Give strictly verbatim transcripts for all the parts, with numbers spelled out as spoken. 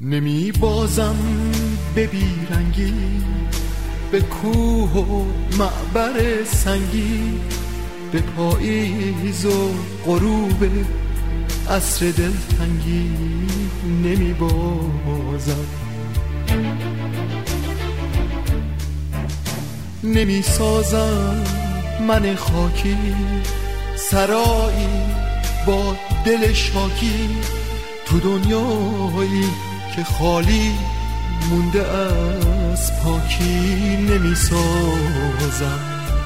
نمی بازم به بیرنگی، به کوه و معبر سنگی، به پاییز و غروب عصر دلتنگی نمی بازم. نمی سازم من خاکی سرایی با دل شاکی، تو دنیایی که خالی مونده از پاکی نمی سازم.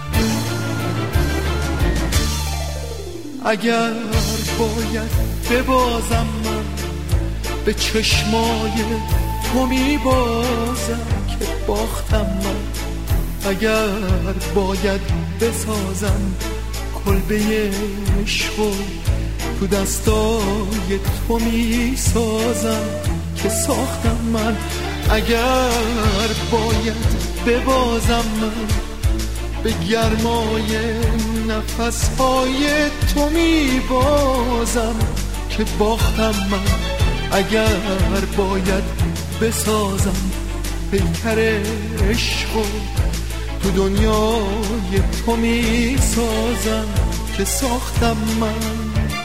اگر باید ببازم من به چشمای تو می بازم که باختم من. اگر باید بسازم کلبه عشقو تو دستای تو می سازم که ساختم من. اگر باید ببازم من به گرمای نفسهای تو می بازم که باختم من. اگر باید بسازم پیکر عشقو تو دنیای تو می سازم که ساختم من.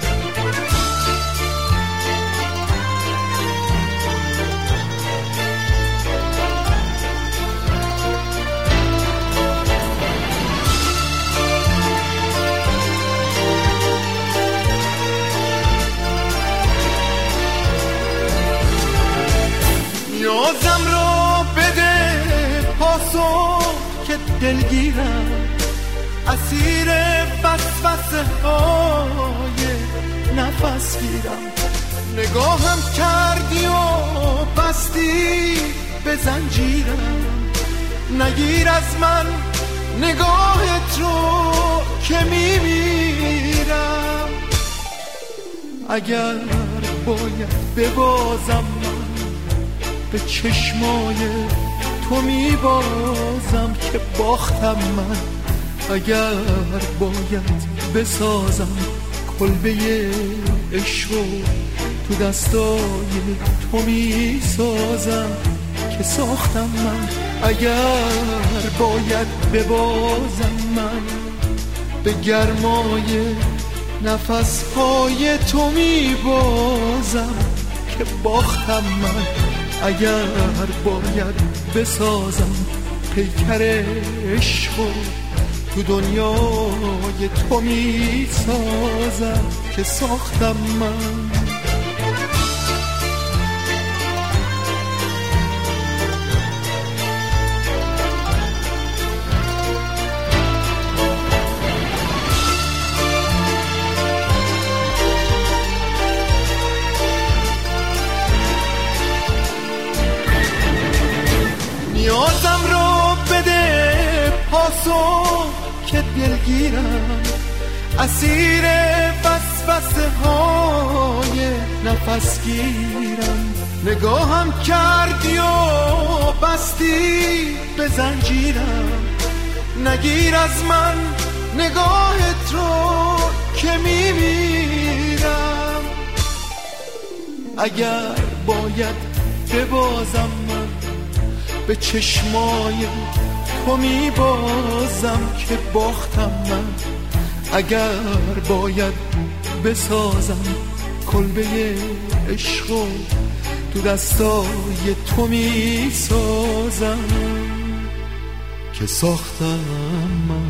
نیازم رو بده پاسخ که دلگیرم، اسیر وسوسه های نفس گیرم. نگاهم کردی و بستی به زنجیرم، نگیر از من نگاهت رو که میمیرم. اگر باید ببازم من به چشمای تو می بازم که باختم من. اگر باید بسازم کلبه عشقو تو دستای تو می سازم که ساختم من. اگر باید ببازم من به گرمای نفسهای تو می بازم که باختم من. اگر باید بسازم پیکر عشقو تو دنیای تو می سازم که ساختم من. نیازم رو بده پاسخ که دلگیرم، اسیر وسوسه های نفس گیرم. نگاهم کردی و بستی به زنجیرم، نگیر از من نگاهت رو که میمیرم. اگر باید ببازم من به چشمای تو می بازم که باختم من. اگر باید بسازم کلبه عشقو تو دستای تو می سازم که ساختم من.